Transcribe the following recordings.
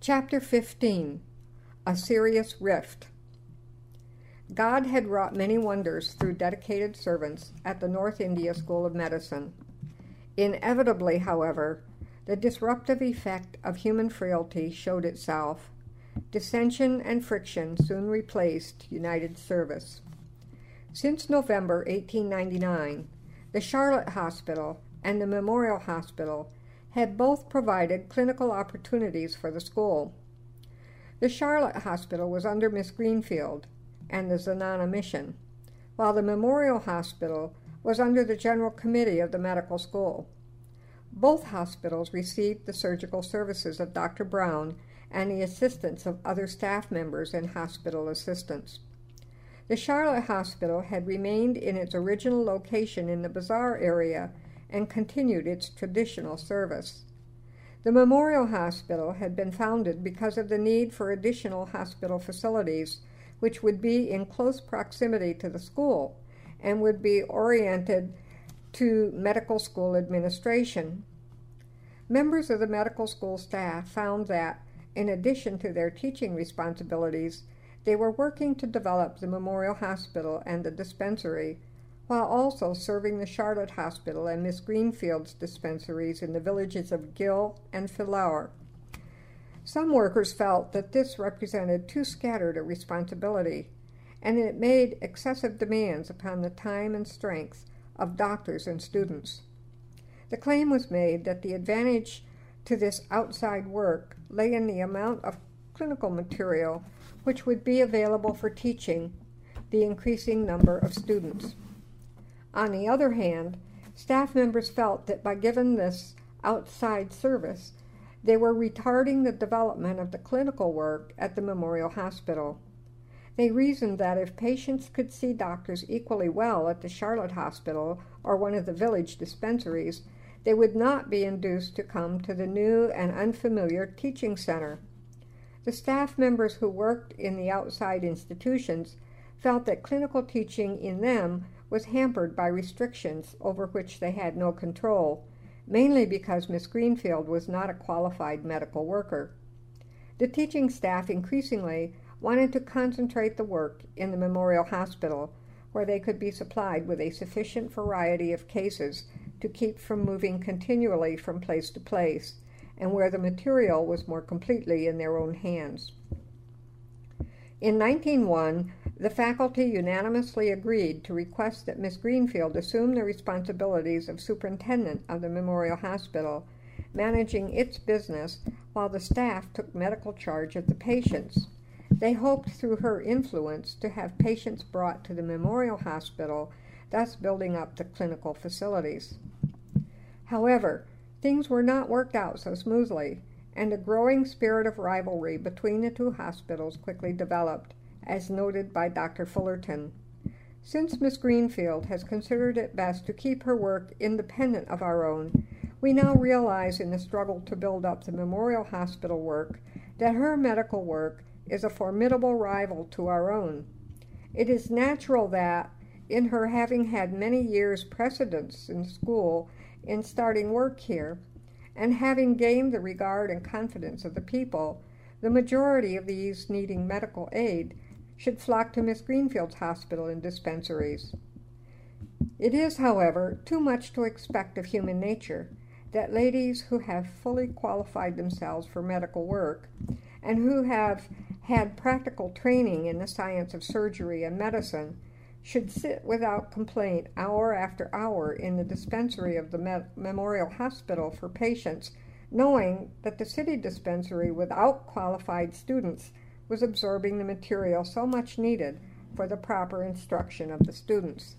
Chapter 15. A Serious Rift. God had wrought many wonders through dedicated servants at the North India School of Medicine. Inevitably, however, the disruptive effect of human frailty showed itself. Dissension and friction soon replaced united service. Since November 1899, the Charlotte Hospital and the Memorial Hospital had both provided clinical opportunities for the school. The Charlotte Hospital was under Miss Greenfield and the Zenana Mission, while the Memorial Hospital was under the General Committee of the medical school. Both hospitals received the surgical services of Dr. Brown and the assistance of other staff members and hospital assistants. The Charlotte Hospital had remained in its original location in the Bazaar area and continued its traditional service. The Memorial Hospital had been founded because of the need for additional hospital facilities, which would be in close proximity to the school and would be oriented to medical school administration. Members of the medical school staff found that, in addition to their teaching responsibilities, they were working to develop the Memorial Hospital and the dispensary, while also serving the Charlotte Hospital and Miss Greenfield's dispensaries in the villages of Gill and Philour. Some workers felt that this represented too scattered a responsibility, and it made excessive demands upon the time and strength of doctors and students. The claim was made that the advantage to this outside work lay in the amount of clinical material which would be available for teaching the increasing number of students. On the other hand, staff members felt that by giving this outside service, they were retarding the development of the clinical work at the Memorial Hospital. They reasoned that if patients could see doctors equally well at the Charlotte Hospital or one of the village dispensaries, they would not be induced to come to the new and unfamiliar teaching center. The staff members who worked in the outside institutions felt that clinical teaching in them was hampered by restrictions over which they had no control, mainly because Miss Greenfield was not a qualified medical worker. The teaching staff increasingly wanted to concentrate the work in the Memorial Hospital, where they could be supplied with a sufficient variety of cases to keep from moving continually from place to place, and where the material was more completely in their own hands. In 1901, the faculty unanimously agreed to request that Miss Greenfield assume the responsibilities of superintendent of the Memorial Hospital, managing its business while the staff took medical charge of the patients. They hoped through her influence to have patients brought to the Memorial Hospital, thus building up the clinical facilities. However, things were not worked out so smoothly, and a growing spirit of rivalry between the two hospitals quickly developed, as noted by Dr. Fullerton. Since Miss Greenfield has considered it best to keep her work independent of our own, we now realize in the struggle to build up the Memorial Hospital work that her medical work is a formidable rival to our own. It is natural that, in her having had many years' precedence in school in starting work here, and having gained the regard and confidence of the people, the majority of these needing medical aid should flock to Miss Greenfield's hospital and dispensaries. It is, however, too much to expect of human nature that ladies who have fully qualified themselves for medical work and who have had practical training in the science of surgery and medicine should sit without complaint hour after hour in the dispensary of the Memorial Hospital for patients, knowing that the city dispensary without qualified students was absorbing the material so much needed for the proper instruction of the students.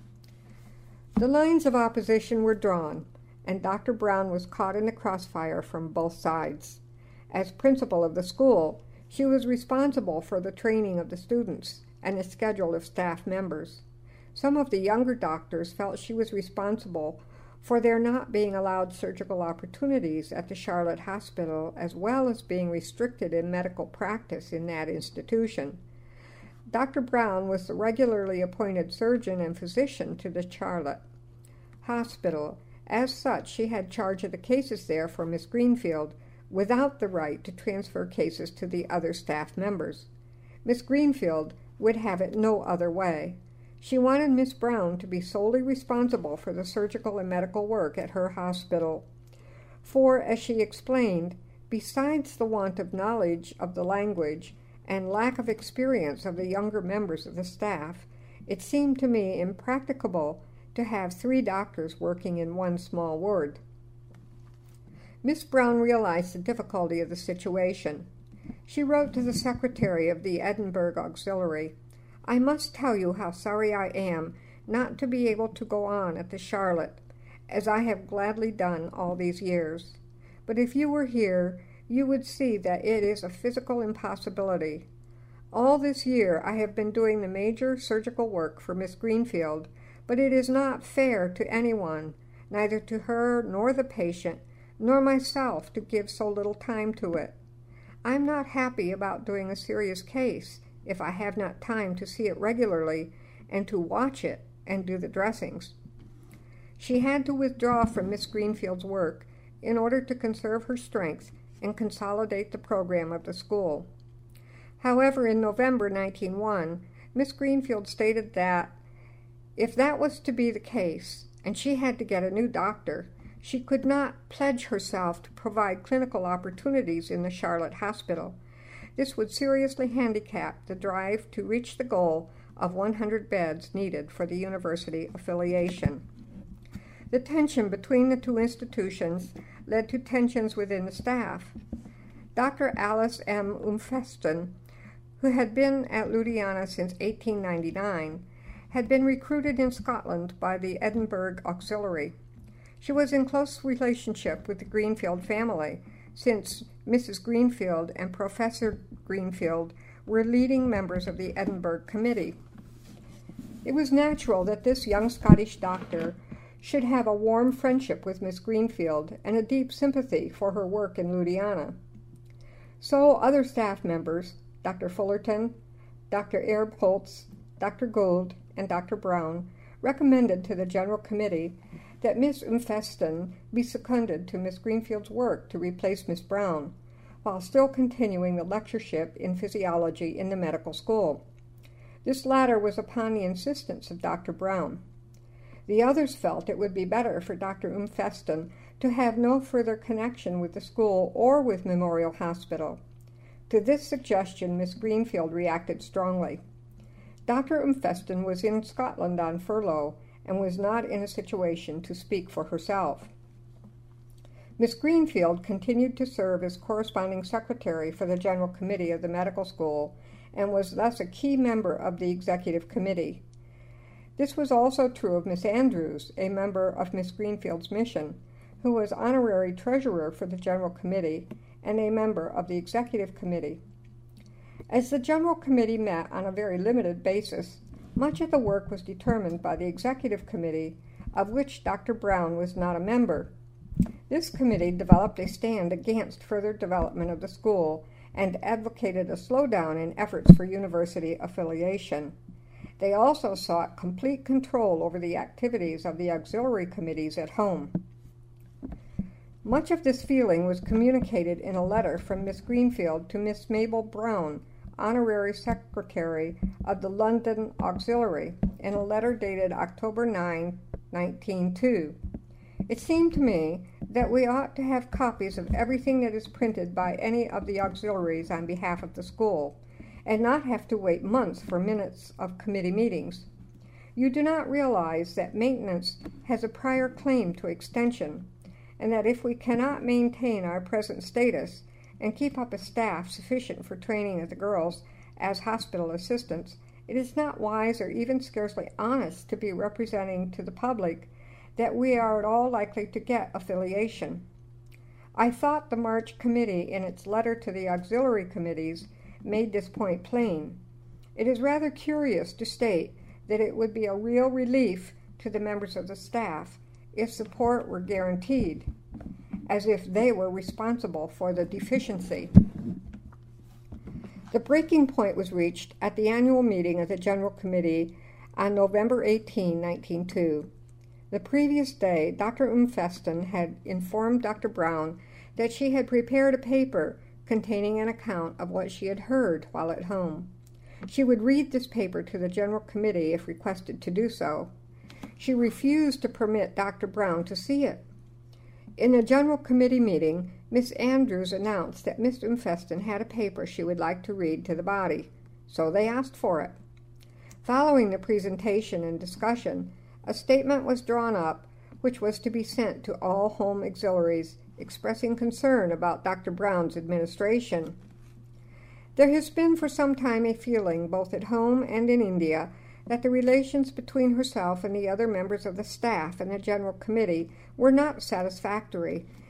The lines of opposition were drawn, and Dr. Brown was caught in the crossfire from both sides. As principal of the school, she was responsible for the training of the students and the schedule of staff members. Some of the younger doctors felt she was responsible for their not being allowed surgical opportunities at the Charlotte Hospital, as well as being restricted in medical practice in that institution. Dr. Brown was the regularly appointed surgeon and physician to the Charlotte Hospital. As such, she had charge of the cases there for Miss Greenfield, without the right to transfer cases to the other staff members. Miss Greenfield would have it no other way. She wanted Miss Brown to be solely responsible for the surgical and medical work at her hospital. For, as she explained, besides the want of knowledge of the language and lack of experience of the younger members of the staff, it seemed to me impracticable to have 3 doctors working in one small ward. Miss Brown realized the difficulty of the situation. She wrote to the secretary of the Edinburgh Auxiliary, "I must tell you how sorry I am not to be able to go on at the Charlotte, as I have gladly done all these years. But if you were here, you would see that it is a physical impossibility. All this year I have been doing the major surgical work for Miss Greenfield, but it is not fair to anyone, neither to her nor the patient, nor myself, to give so little time to it. I am not happy about doing a serious case if I have not time to see it regularly and to watch it and do the dressings." She had to withdraw from Miss Greenfield's work in order to conserve her strength and consolidate the program of the school. However, in November 1901, Miss Greenfield stated that if that was to be the case, and she had to get a new doctor, she could not pledge herself to provide clinical opportunities in the Charlotte Hospital. This would seriously handicap the drive to reach the goal of 100 beds needed for the university affiliation. The tension between the 2 institutions led to tensions within the staff. Dr. Alice M. Umfesten, who had been at Louisiana since 1899, had been recruited in Scotland by the Edinburgh Auxiliary. She was in close relationship with the Greenfield family, since Mrs. Greenfield and Professor Greenfield were leading members of the Edinburgh Committee. It was natural that this young Scottish doctor should have a warm friendship with Miss Greenfield and a deep sympathy for her work in Louisiana. So other staff members, Dr. Fullerton, Dr. Erbholz, Dr. Gould, and Dr. Brown, recommended to the General Committee that Miss Umfesten be seconded to Miss Greenfield's work to replace Miss Brown, while still continuing the lectureship in physiology in the medical school. This latter was upon the insistence of Dr. Brown. The others felt it would be better for Dr. Umfesten to have no further connection with the school or with Memorial Hospital. To this suggestion, Miss Greenfield reacted strongly. Dr. Umfesten was in Scotland on furlough and was not in a situation to speak for herself. Miss Greenfield continued to serve as corresponding secretary for the General Committee of the Medical School and was thus a key member of the Executive Committee. This was also true of Miss Andrews, a member of Miss Greenfield's mission, who was honorary treasurer for the General Committee and a member of the Executive Committee. As the General Committee met on a very limited basis, much of the work was determined by the Executive Committee, of which Dr. Brown was not a member. This committee developed a stand against further development of the school and advocated a slowdown in efforts for university affiliation. They also sought complete control over the activities of the auxiliary committees at home. Much of this feeling was communicated in a letter from Miss Greenfield to Miss Mabel Brown, honorary secretary of the London Auxiliary, in a letter dated October 9, 1902. It seemed to me that we ought to have copies of everything that is printed by any of the auxiliaries on behalf of the school, and not have to wait months for minutes of committee meetings. You do not realize that maintenance has a prior claim to extension, and that if we cannot maintain our present status and keep up a staff sufficient for training of the girls as hospital assistants, it is not wise or even scarcely honest to be representing to the public that we are at all likely to get affiliation. I thought the March Committee, in its letter to the auxiliary committees, made this point plain. It is rather curious to state that it would be a real relief to the members of the staff if support were guaranteed, as if they were responsible for the deficiency. The breaking point was reached at the annual meeting of the General Committee on November 18, 1902. The previous day, Dr. Umfesten had informed Dr. Brown that she had prepared a paper containing an account of what she had heard while at home. She would read this paper to the General Committee if requested to do so. She refused to permit Dr. Brown to see it. In a General Committee meeting, Miss Andrews announced that Miss Umfesten had a paper she would like to read to the body, so they asked for it. Following the presentation and discussion, a statement was drawn up which was to be sent to all home auxiliaries expressing concern about Dr. Brown's administration. There has been for some time a feeling, both at home and in India, that the relations between herself and the other members of the staff and the General Committee were not satisfactory,